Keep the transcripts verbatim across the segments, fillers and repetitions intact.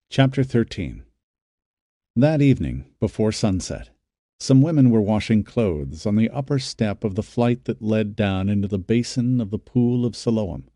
Chapter thirteen. That evening, before sunset, some women were washing clothes on the upper step of the flight that led down into the basin of the pool of Siloam.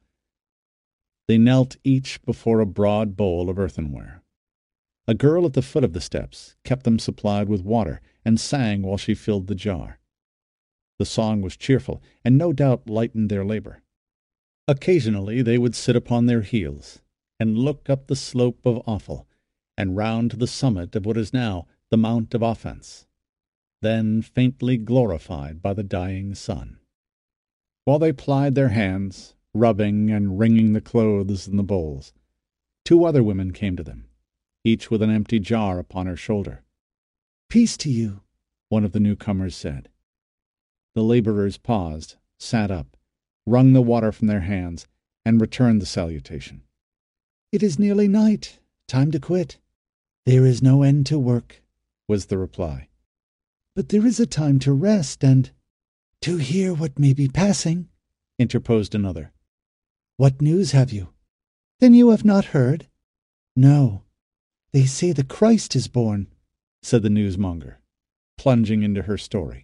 They knelt each before a broad bowl of earthenware. A girl at the foot of the steps kept them supplied with water and sang while she filled the jar. The song was cheerful, and no doubt lightened their labor. Occasionally they would sit upon their heels and look up the slope of Ophel, and round to the summit of what is now the Mount of Offence, then faintly glorified by the dying sun. While they plied their hands, rubbing and wringing the clothes in the bowls, two other women came to them, each with an empty jar upon her shoulder. "Peace to you," one of the newcomers said. The laborers paused, sat up, wrung the water from their hands, and returned the salutation. "It is nearly night. Time to quit." "There is no end to work," was the reply. "But there is a time to rest and—" "To hear what may be passing," interposed another. "What news have you?" "Then you have not heard?" "No. They say the Christ is born," said the newsmonger, plunging into her story.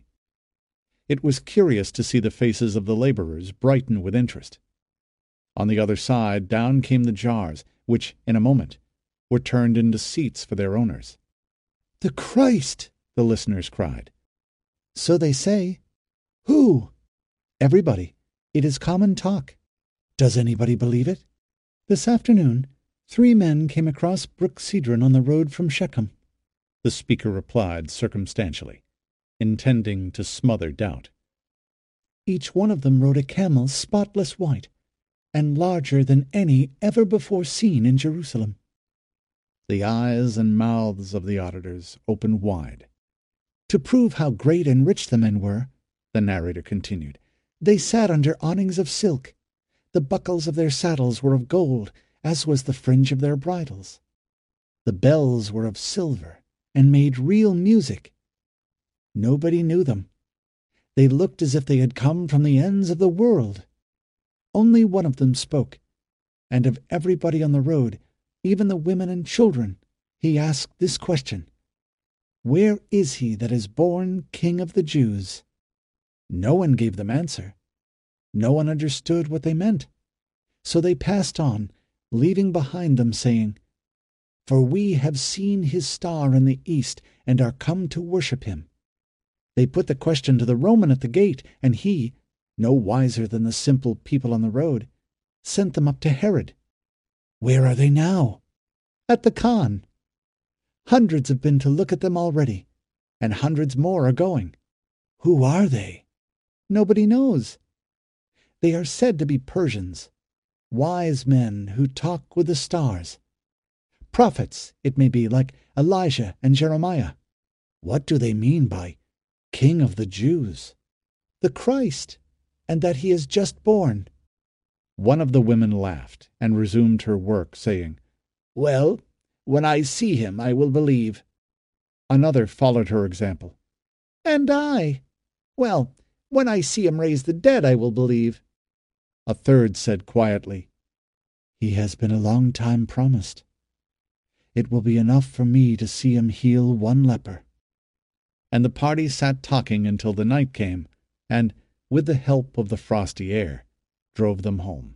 It was curious to see the faces of the laborers brighten with interest. On the other side down came the jars, which, in a moment, were turned into seats for their owners. "The Christ!" the listeners cried. "So they say." "Who?" "Everybody. It is common talk." "Does anybody believe it?" "This afternoon three men came across Brook Cedron on the road from Shechem," the speaker replied circumstantially, intending to smother doubt. "Each one of them rode a camel spotless white, and larger than any ever before seen in Jerusalem." The eyes and mouths of the auditors opened wide. "To prove how great and rich the men were," the narrator continued, "they sat under awnings of silk. The buckles of their saddles were of gold, as was the fringe of their bridles. The bells were of silver, and made real music. Nobody knew them. They looked as if they had come from the ends of the world. Only one of them spoke, and of everybody on the road, even the women and children, he asked this question: 'Where is he that is born King of the Jews?' No one gave them answer. No one understood what they meant. So they passed on, leaving behind them, saying, 'For we have seen his star in the east, and are come to worship him.' They put the question to the Roman at the gate, and he, no wiser than the simple people on the road, sent them up to Herod." "Where are they now?" "At the Khan. Hundreds have been to look at them already, and hundreds more are going." "Who are they?" "Nobody knows. They are said to be Persians, wise men who talk with the stars. Prophets, it may be, like Elijah and Jeremiah." "What do they mean by King of the Jews?" "The Christ, and that he is just born." One of the women laughed and resumed her work, saying, "Well, when I see him I will believe." Another followed her example. "And I. Well, when I see him raise the dead I will believe." A third said quietly, "He has been a long time promised. It will be enough for me to see him heal one leper." And the party sat talking until the night came, and, with the help of the frosty air, drove them home.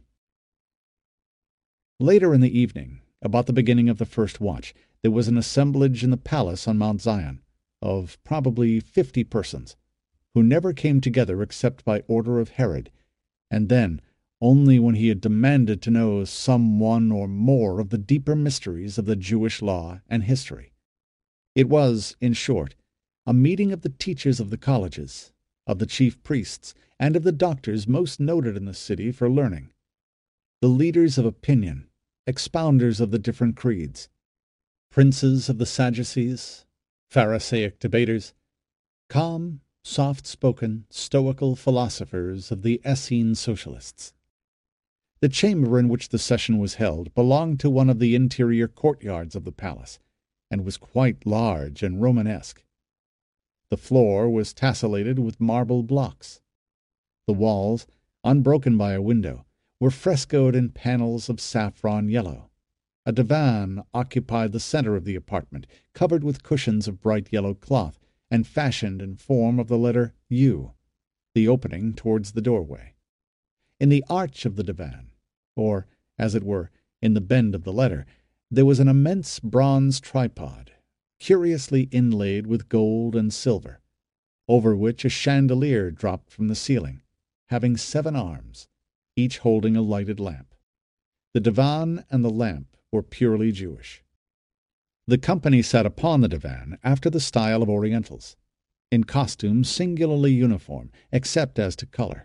Later in the evening, about the beginning of the first watch, there was an assemblage in the palace on Mount Zion, of probably fifty persons, who never came together except by order of Herod, and then only when he had demanded to know some one or more of the deeper mysteries of the Jewish law and history. It was, in short, a meeting of the teachers of the colleges, of the chief priests, and of the doctors most noted in the city for learning, the leaders of opinion, expounders of the different creeds, princes of the Sadducees, Pharisaic debaters, calm, soft-spoken, stoical philosophers of the Essene socialists. The chamber in which the session was held belonged to one of the interior courtyards of the palace, and was quite large and Romanesque. The floor was tessellated with marble blocks. The walls, unbroken by a window, were frescoed in panels of saffron yellow. A divan occupied the center of the apartment, covered with cushions of bright yellow cloth, and fashioned in form of the letter U, the opening towards the doorway. In the arch of the divan, or, as it were, in the bend of the letter, there was an immense bronze tripod, curiously inlaid with gold and silver, over which a chandelier dropped from the ceiling, having seven arms, each holding a lighted lamp. The divan and the lamp were purely Jewish. The company sat upon the divan after the style of Orientals, in costume singularly uniform, except as to color.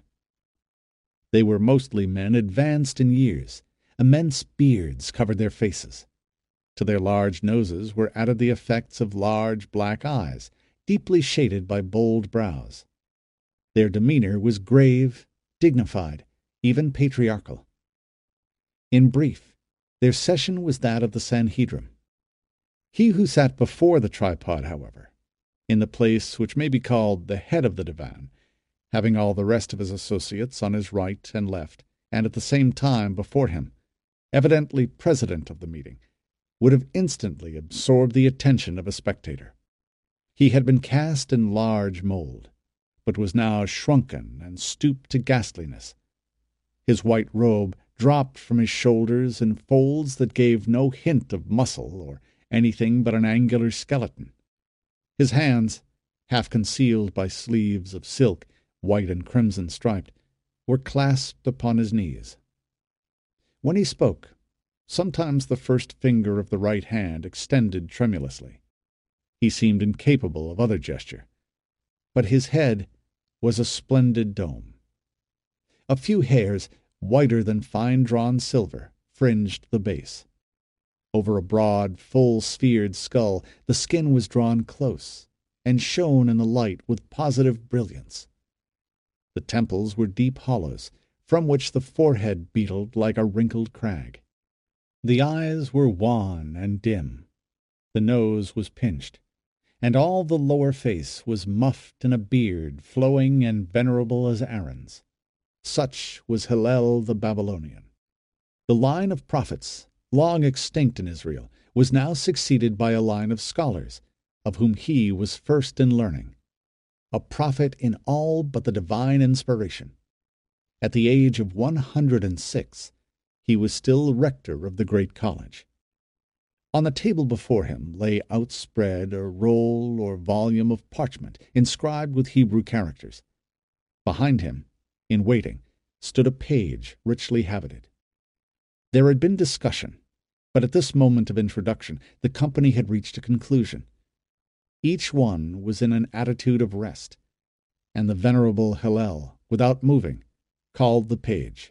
They were mostly men advanced in years. Immense beards covered their faces. To their large noses were added the effects of large black eyes, deeply shaded by bold brows. Their demeanor was grave, dignified, even patriarchal. In brief, their session was that of the Sanhedrim. He who sat before the tripod, however, in the place which may be called the head of the divan, having all the rest of his associates on his right and left, and at the same time before him, evidently president of the meeting, would have instantly absorbed the attention of a spectator. He had been cast in large mould, but was now shrunken and stooped to ghastliness. His white robe dropped from his shoulders in folds that gave no hint of muscle or anything but an angular skeleton. His hands, half concealed by sleeves of silk, white and crimson striped, were clasped upon his knees. When he spoke, sometimes the first finger of the right hand extended tremulously. He seemed incapable of other gesture, but his head was a splendid dome. A few hairs, whiter than fine-drawn silver, fringed the base. Over a broad, full-sphered skull the skin was drawn close, and shone in the light with positive brilliance. The temples were deep hollows, from which the forehead beetled like a wrinkled crag. The eyes were wan and dim. The nose was pinched, and all the lower face was muffed in a beard flowing and venerable as Aaron's. Such was Hillel the Babylonian. The line of prophets, long extinct in Israel, was now succeeded by a line of scholars, of whom he was first in learning, a prophet in all but the divine inspiration. At the age of one hundred and six, he was still rector of the great college. On the table before him lay outspread a roll or volume of parchment inscribed with Hebrew characters. Behind him, in waiting, stood a page richly habited. There had been discussion, but at this moment of introduction the company had reached a conclusion. Each one was in an attitude of rest, and the venerable Hillel, without moving, called the page.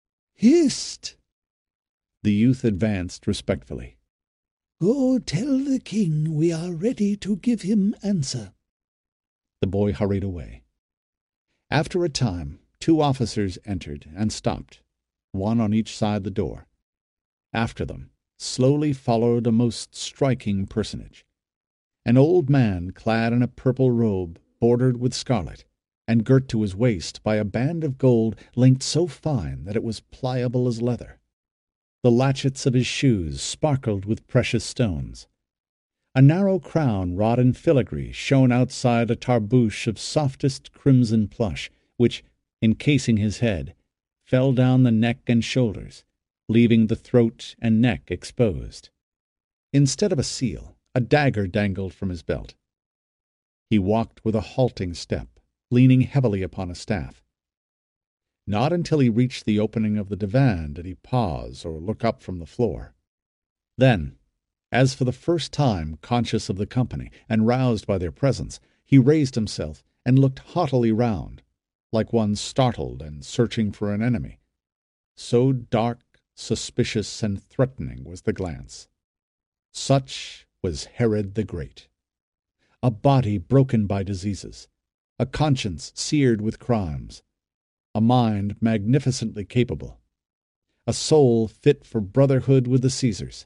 "Hist!" The youth advanced respectfully. "Go tell the king we are ready to give him answer." The boy hurried away. After a time, two officers entered and stopped, one on each side the door. After them slowly followed a most striking personage, an old man clad in a purple robe bordered with scarlet, and girt to his waist by a band of gold linked so fine that it was pliable as leather. The latchets of his shoes sparkled with precious stones. A narrow crown wrought in filigree shone outside a tarbouche of softest crimson plush, which, encasing his head, fell down the neck and shoulders, leaving the throat and neck exposed. Instead of a seal, a dagger dangled from his belt. He walked with a halting step, leaning heavily upon a staff. Not until he reached the opening of the divan did he pause or look up from the floor. Then, as for the first time conscious of the company and roused by their presence, he raised himself and looked haughtily round, like one startled and searching for an enemy. So dark, suspicious, and threatening was the glance. Such was Herod the Great. A body broken by diseases, a conscience seared with crimes, a mind magnificently capable, a soul fit for brotherhood with the Caesars,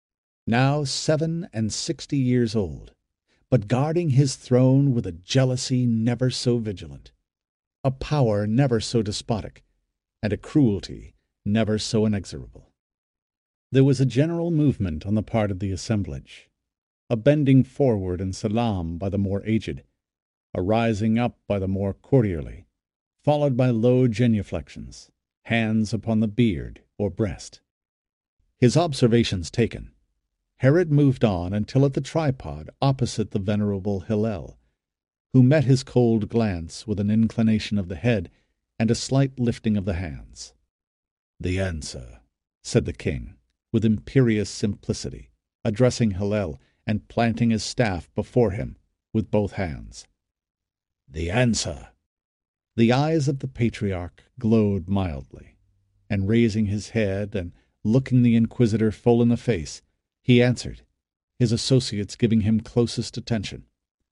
now seven and sixty years old, but guarding his throne with a jealousy never so vigilant, a power never so despotic, and a cruelty never so inexorable. There was a general movement on the part of the assemblage, a bending forward in salaam by the more aged, a rising up by the more courtierly, followed by low genuflections, hands upon the beard or breast. His observations taken, Herod moved on until at the tripod opposite the venerable Hillel, who met his cold glance with an inclination of the head and a slight lifting of the hands. "The answer," said the king, with imperious simplicity, addressing Hillel and planting his staff before him with both hands. "The answer." The eyes of the patriarch glowed mildly, and raising his head and looking the inquisitor full in the face, he answered, his associates giving him closest attention.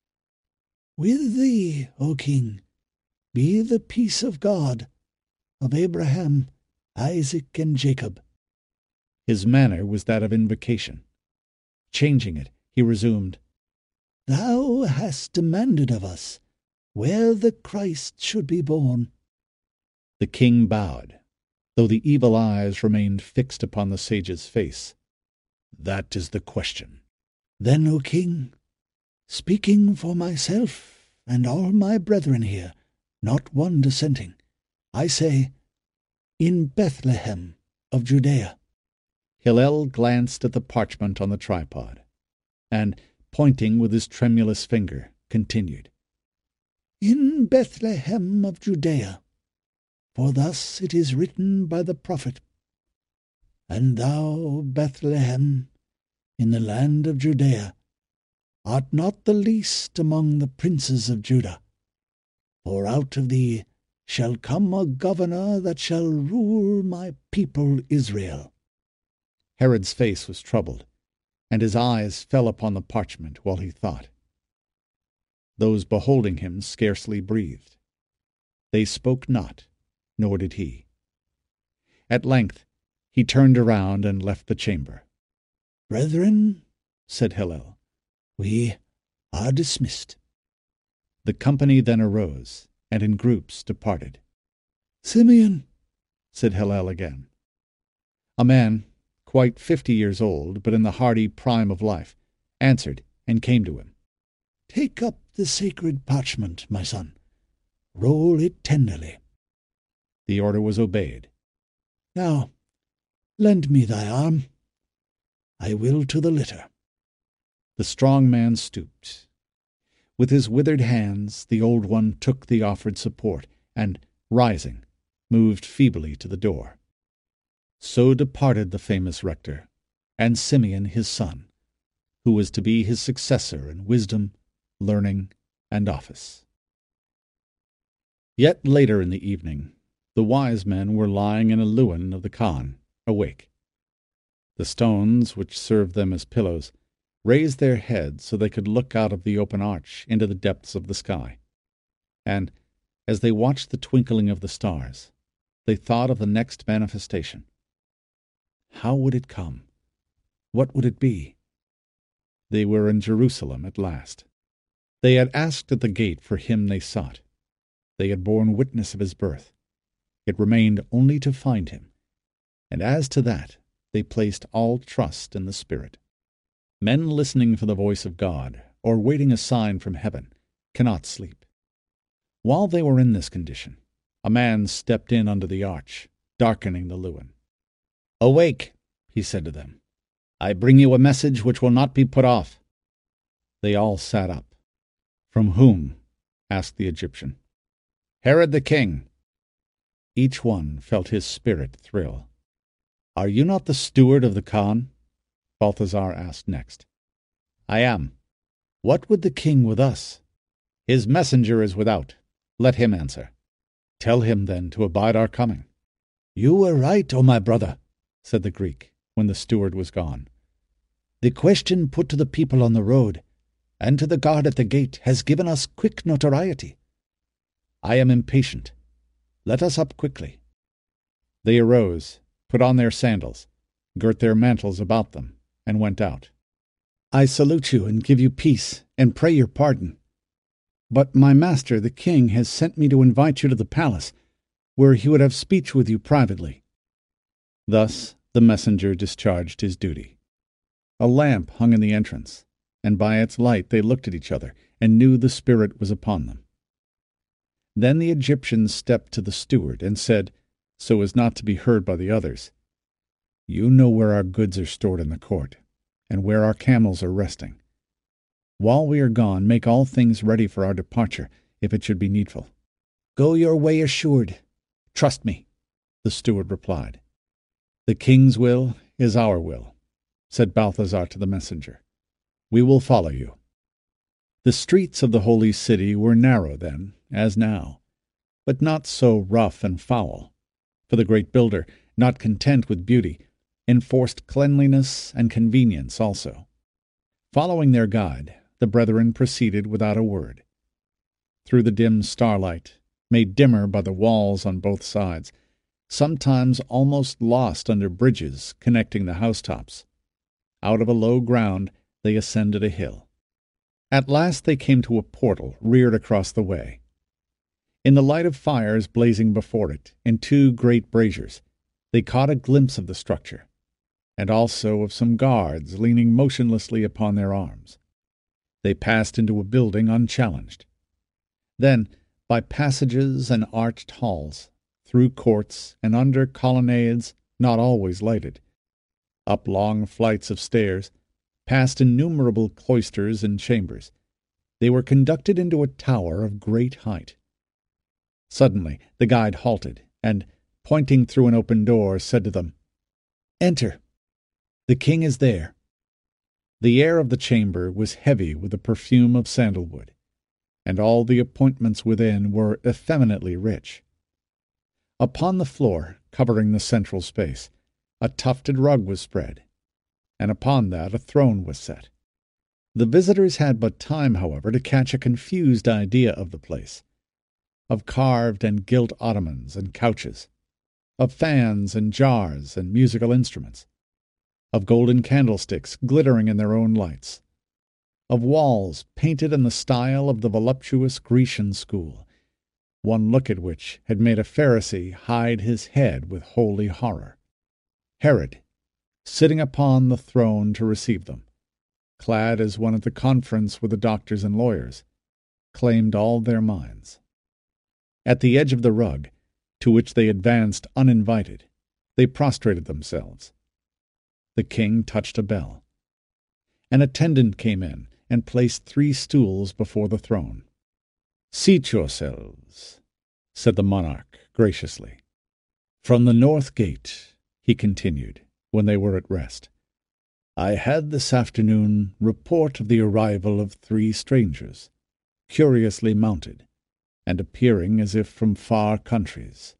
"With thee, O king, be the peace of God, of Abraham, Isaac, and Jacob." His manner was that of invocation. Changing it, he resumed, "Thou hast demanded of us where the Christ should be born." The king bowed, though the evil eyes remained fixed upon the sage's face. "That is the question." "Then, O king, speaking for myself and all my brethren here, not one dissenting, I say, in Bethlehem of Judea." Hillel glanced at the parchment on the tripod, and, pointing with his tremulous finger, continued, "In Bethlehem of Judea, for thus it is written by the prophet, And thou, Bethlehem, in the land of Judea, art not the least among the princes of Judah, for out of thee shall come a governor that shall rule my people Israel." Herod's face was troubled, and his eyes fell upon the parchment while he thought. Those beholding him scarcely breathed. They spoke not, nor did he. At length he turned around and left the chamber. "Brethren," said Hillel, "we are dismissed." The company then arose, and in groups departed. "Simeon," said Hillel again. A man, quite fifty years old, but in the hardy prime of life, answered and came to him. "Take up the sacred parchment, my son. Roll it tenderly." The order was obeyed. "Now, lend me thy arm. I will to the litter." The strong man stooped. With his withered hands the old one took the offered support, and, rising, moved feebly to the door. So departed the famous rector, and Simeon his son, who was to be his successor in wisdom, learning, and office. Yet later in the evening, the wise men were lying in a lewen of the khan, awake. The stones, which served them as pillows, raised their heads so they could look out of the open arch into the depths of the sky. And, as they watched the twinkling of the stars, they thought of the next manifestation. How would it come? What would it be? They were in Jerusalem at last. They had asked at the gate for him they sought. They had borne witness of his birth. It remained only to find him, and as to that they placed all trust in the Spirit. Men listening for the voice of God, or waiting a sign from heaven, cannot sleep. While they were in this condition, a man stepped in under the arch, darkening the lewen. "Awake," he said to them. "I bring you a message which will not be put off." They all sat up. "From whom?" asked the Egyptian. "Herod the king." Each one felt his spirit thrill. "Are you not the steward of the khan?" Balthazar asked next. "I am." "What would the king with us?" "His messenger is without. Let him answer." "Tell him, then, to abide our coming." "You were right, O my brother," said the Greek, when the steward was gone. "The question put to the people on the road, and to the guard at the gate, has given us quick notoriety. I am impatient. Let us up quickly." They arose, put on their sandals, girt their mantles about them, and went out. "I salute you and give you peace, and pray your pardon. But my master, the king, has sent me to invite you to the palace, where he would have speech with you privately." Thus The messenger discharged his duty. A lamp hung in the entrance, and by its light they looked at each other and knew the spirit was upon them. Then the Egyptian stepped to the steward and said, so as not to be heard by the others, "You know where our goods are stored in the court, and where our camels are resting. While we are gone, make all things ready for our departure, if it should be needful." "Go your way assured. Trust me," the steward replied. "The king's will is our will," said Balthazar to the messenger. "We will follow you." The streets of the holy city were narrow then, as now, but not so rough and foul, for the great builder, not content with beauty, enforced cleanliness and convenience also. Following their guide, the brethren proceeded without a word. Through the dim starlight, made dimmer by the walls on both sides, sometimes almost lost under bridges connecting the housetops, out of a low ground they ascended a hill. At last they came to a portal reared across the way. In the light of fires blazing before it, in two great braziers, they caught a glimpse of the structure, and also of some guards leaning motionlessly upon their arms. They passed into a building unchallenged. Then, by passages and arched halls, through courts and under colonnades not always lighted, up long flights of stairs, past innumerable cloisters and chambers, they were conducted into a tower of great height. Suddenly the guide halted, and, pointing through an open door, said to them, "Enter. The king is there." The air of the chamber was heavy with the perfume of sandalwood, and all the appointments within were effeminately rich. Upon the floor, covering the central space, a tufted rug was spread, and upon that a throne was set. The visitors had but time, however, to catch a confused idea of the place, of carved and gilt ottomans and couches, of fans and jars and musical instruments, of golden candlesticks glittering in their own lights, of walls painted in the style of the voluptuous Grecian school, one look at which had made a Pharisee hide his head with holy horror. Herod, sitting upon the throne to receive them, clad as one at the conference with the doctors and lawyers, claimed all their minds. At the edge of the rug, to which they advanced uninvited, they prostrated themselves. The king touched a bell. An attendant came in and placed three stools before the throne. "Seat yourselves," said the monarch graciously. "From the north gate," he continued, when they were at rest, "I had this afternoon report of the arrival of three strangers, curiously mounted, and appearing as if from far countries.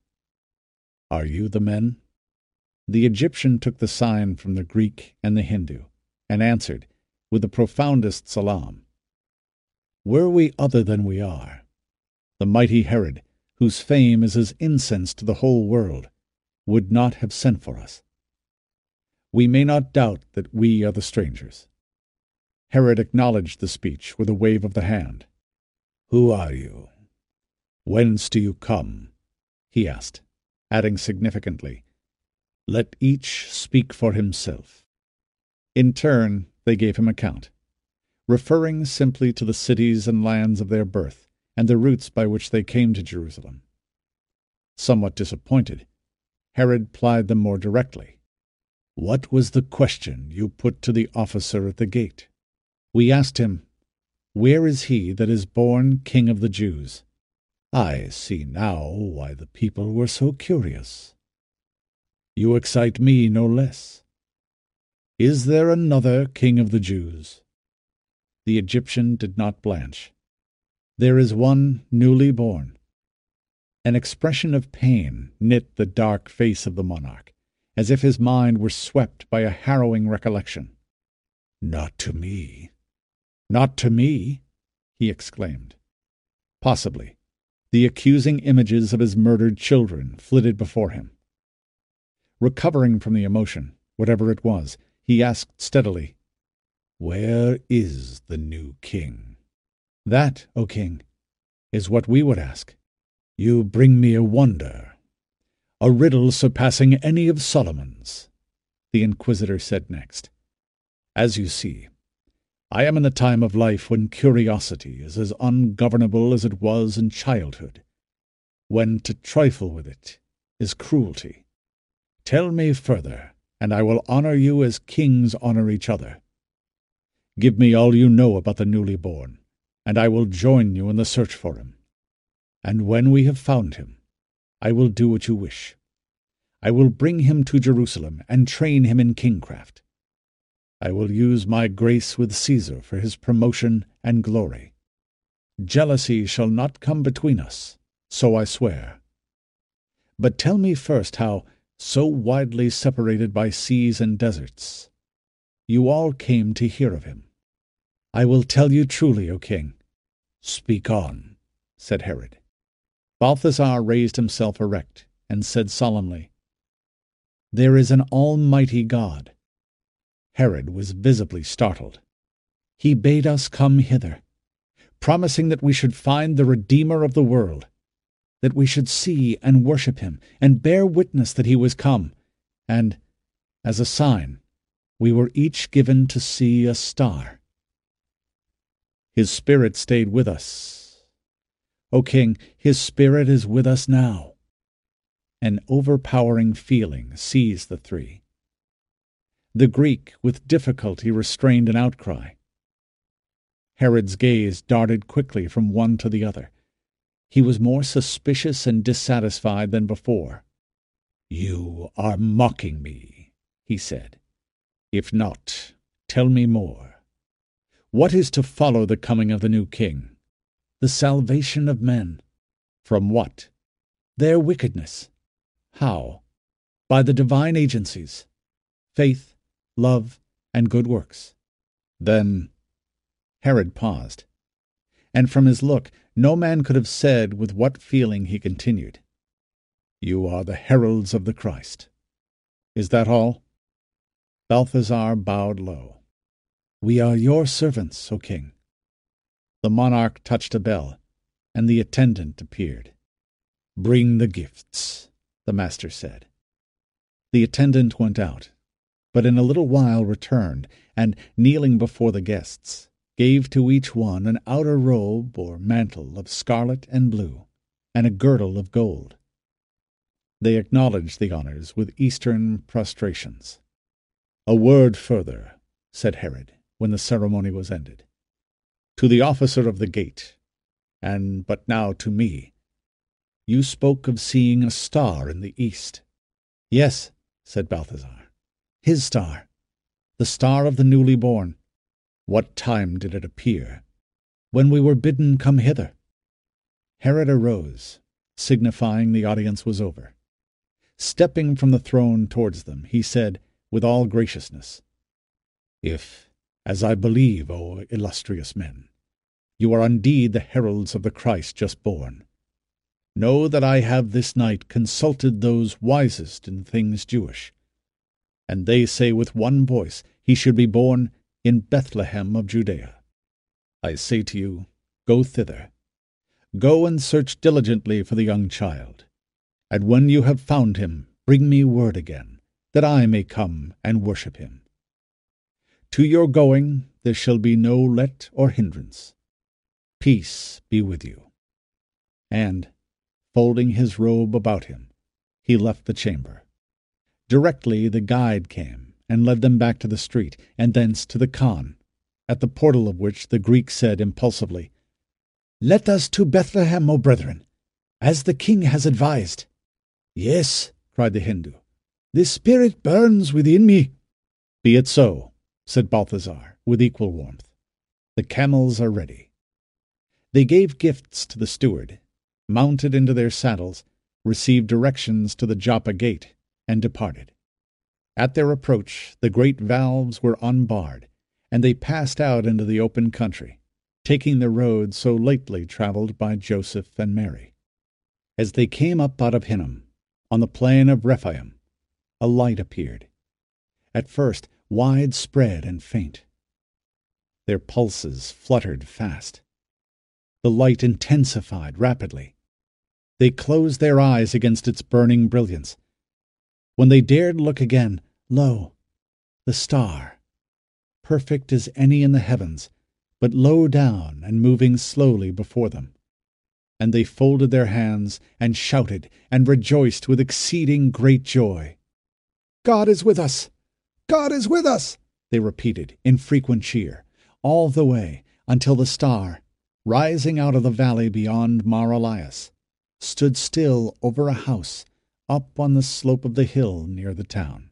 Are you the men?" The Egyptian took the sign from the Greek and the Hindu, and answered, with the profoundest salaam, "Were we other than we are, the mighty Herod, whose fame is as incense to the whole world, would not have sent for us. We may not doubt that we are the strangers." Herod acknowledged the speech with a wave of the hand. "Who are you? Whence do you come?" he asked, adding significantly, "Let each speak for himself." In turn they gave him account, referring simply to the cities and lands of their birth, and the routes by which they came to Jerusalem. Somewhat disappointed, Herod plied them more directly. "What was the question you put to the officer at the gate?" "We asked him, 'Where is he that is born King of the Jews?'" "I see now why the people were so curious. You excite me no less. Is there another King of the Jews?" The Egyptian did not blanch. "There is one newly born." An expression of pain knit the dark face of the monarch, as if his mind were swept by a harrowing recollection. "Not to me! Not to me!" he exclaimed. Possibly. The accusing images of his murdered children flitted before him. Recovering from the emotion, whatever it was, he asked steadily, "Where is the new king?" "That, O king, is what we would ask." "You bring me a wonder, a riddle surpassing any of Solomon's. the Inquisitor said next. "As you see, I am in the time of life when curiosity is as ungovernable as it was in childhood, when to trifle with it is cruelty. Tell me further, and I will honor you as kings honor each other. Give me all you know about the newly born, and I will join you in the search for him. And when we have found him, I will do what you wish. I will bring him to Jerusalem and train him in kingcraft. I will use my grace with Caesar for his promotion and glory. Jealousy shall not come between us, so I swear. But tell me first how, so widely separated by seas and deserts, you all came to hear of him." "I will tell you truly, O king." "Speak on," said Herod. Balthasar raised himself erect and said solemnly, "There is an almighty God." Herod was visibly startled. "He bade us come hither, promising that we should find the Redeemer of the world, that we should see and worship him, and bear witness that he was come, and, as a sign, we were each given to see a star. His spirit stayed with us. O king, his spirit is with us now." An overpowering feeling seized the three. The Greek with difficulty restrained an outcry. Herod's gaze darted quickly from one to the other. He was more suspicious and dissatisfied than before. "You are mocking me," he said. "If not, tell me more. What is to follow the coming of the new king?" "The salvation of men." "From what?" "Their wickedness." "How?" "By the divine agencies, faith, love, and good works." "Then—" Herod paused, and from his look no man could have said with what feeling he continued, "You are the heralds of the Christ. Is that all?" Balthasar bowed low. "We are your servants, O king." The monarch touched a bell, and the attendant appeared. "Bring the gifts," the master said. The attendant went out, but in a little while returned, and, kneeling before the guests, gave to each one an outer robe or mantle of scarlet and blue, and a girdle of gold. They acknowledged the honors with Eastern prostrations. "A word further," said Herod, when the ceremony was ended. "To the officer of the gate, and but now to me, you spoke of seeing a star in the east." "Yes," said Balthasar, "his star, the star of the newly born." "What time did it appear?" "When we were bidden come hither." Herod arose, signifying the audience was over. Stepping from the throne towards them, he said, with all graciousness, "If, as I believe, O illustrious men, you are indeed the heralds of the Christ just born, know that I have this night consulted those wisest in things Jewish, and they say with one voice he should be born in Bethlehem of Judea. I say to you, go thither. Go and search diligently for the young child, and when you have found him, bring me word again, that I may come and worship him. To your going there shall be no let or hindrance. Peace be with you." And, folding his robe about him, he left the chamber. Directly the guide came and led them back to the street, and thence to the khan, at the portal of which the Greek said impulsively, "Let us to Bethlehem, O brethren, as the king has advised." "Yes," cried the Hindu, "the spirit burns within me." "Be it so," said Balthasar, with equal warmth. "The camels are ready." They gave gifts to the steward, mounted into their saddles, received directions to the Joppa gate, and departed. At their approach the great valves were unbarred, and they passed out into the open country, taking the road so lately travelled by Joseph and Mary. As they came up out of Hinnom, on the plain of Rephaim, a light appeared, at first wide-spread and faint. Their pulses fluttered fast. The light intensified rapidly. They closed their eyes against its burning brilliance. When they dared look again, lo, the star, perfect as any in the heavens, but low down and moving slowly before them. And they folded their hands, and shouted, and rejoiced with exceeding great joy. "God is with us! God is with us!" they repeated in frequent cheer, all the way, until the star, rising out of the valley beyond Mar Elias, stood still over a house up on the slope of the hill near the town.